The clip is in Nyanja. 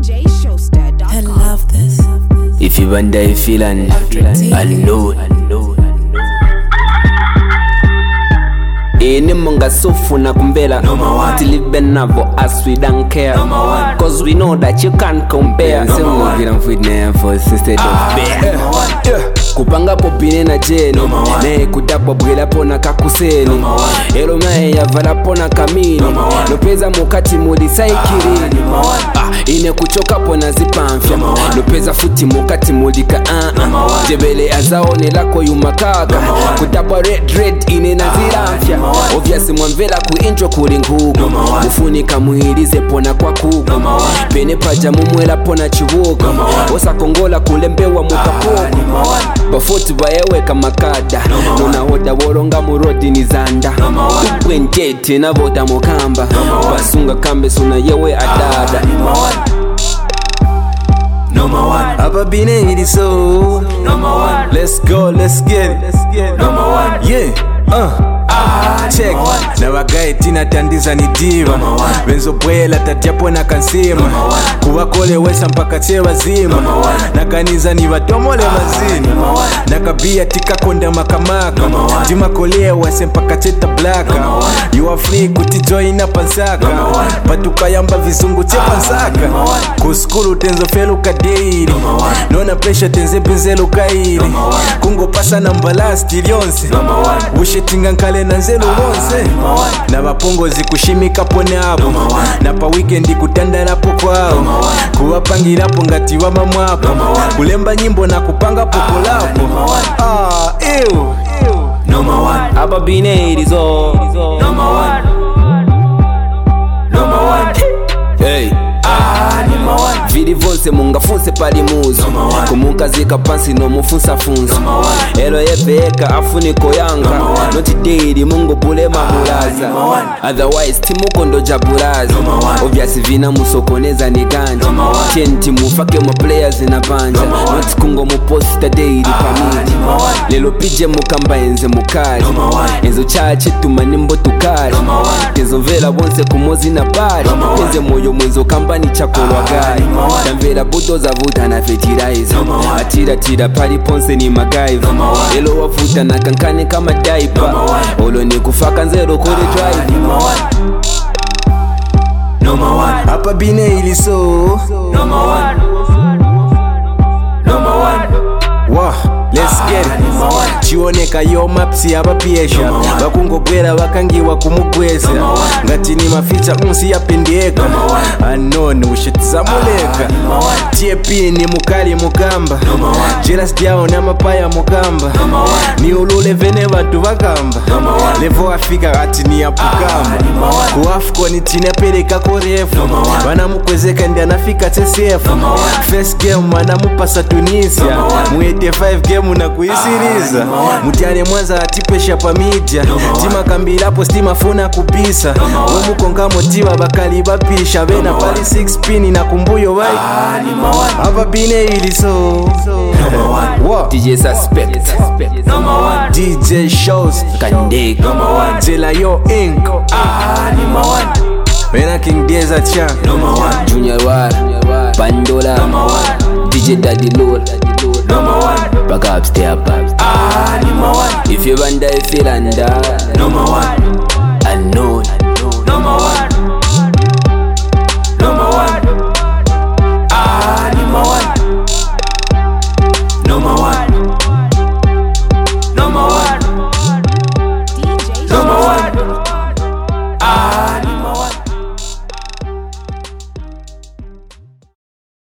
DJShowster.com. I love this. If you wonder if you feeling alone. Any munga sufuna kumbela tilibe navo as we don't care. Cause we know that you can't compare. Say we get on foot now for instead of bear. Kupanga popine na jeni ne kudapwa bwela pona kakuseni elo mae ya vala pona kamini lopeza mukati muli saikirini ine kuchoka pona zipamfya lopeza futi mukati muli ka jebele azaone lako yumakaka kudapwa red ine na ziramfya obviously mwamvela ku intro kuli ngugu mufunika muhilize pona kwa kugu pene paja mumwela pona chivuga osa kongola kulembewa mukapoko bafuti bayeweka makada nona hoda woronga murodi nizanda ubwenjete na vota mukamba basunga kambe suna yewe adada I've been in it so let's go, let's get it. Yeah, check na wagaye tina tandiza ni diva benzo bwela tatiapo na kansima kuwakole wesa mpaka chewa zima nakaniza ni watomole mazini nakabia tika konda makamaka jimakolea wese mpaka cheta blaka you are free kutijoina pansaka patuka yamba vizungu chepa nsaka kuskulu tenzo felu kadeiri nona pressure tenze benzelu kairi kungo pasa na mbalasti lyonse ushetinga nkale na nzelu wonse na bapongozi kushimika pone abo na pa weekend kutandalapo kwao kuwapangirapo ngati wa mamwapo kulemba nyimbo na kupanga popolapo ew Aba bine irizo hey vili vonse mungafunse pali muzo kumukazika pansi no mufunsa elo yeveka afuniko yanga noti daily mungu bule mamulaza otherwise timuko ndo jabulaza obviously vina musokoneza ni ganja tenti mufake ma players na banja noti kungo muposta daily pamiti lelo pije mukamba enze mukali enzo chache tumanimbo tukali tezo vela bonse kumozi na bari enze moyo mwenzo kambani chakolwa gari Tamvera buto za vuta na fertilizer Atira pali ponse ni magaiva Elo wavuta na kankane kama diaper Olo ni kufaka nzero kore drive Hapa bine ili so Wah, let's get it chioneka yo mapsi abapiesha bakungogwera bakangiwa kumugweza ngati ni maficha unsi yapendeka anone ushitizamuleka TP ni mukali mukamba jealous jao na mapaya mukamba ni ulule vene bantu bakamba levo afika ati ni apukamba kuafko ni tinapeleka korefu banamukwezeka ndi anafika TCF first game anamupasa Tunisia muete 5 game na kuisiriza mutiane mwanza atipesha pa media tima kambilapo stima funa kupisa wemukonga motiva bakali bapisha bena pali 6 pin na kumbuyo bai hapa bine ili so DJ Suspect DJ Shows Kandek Zela Yo Inc Wena King Desert Cha Junior War Pandola DJ Daddy Lord Back up, stay up. If you wonder if you under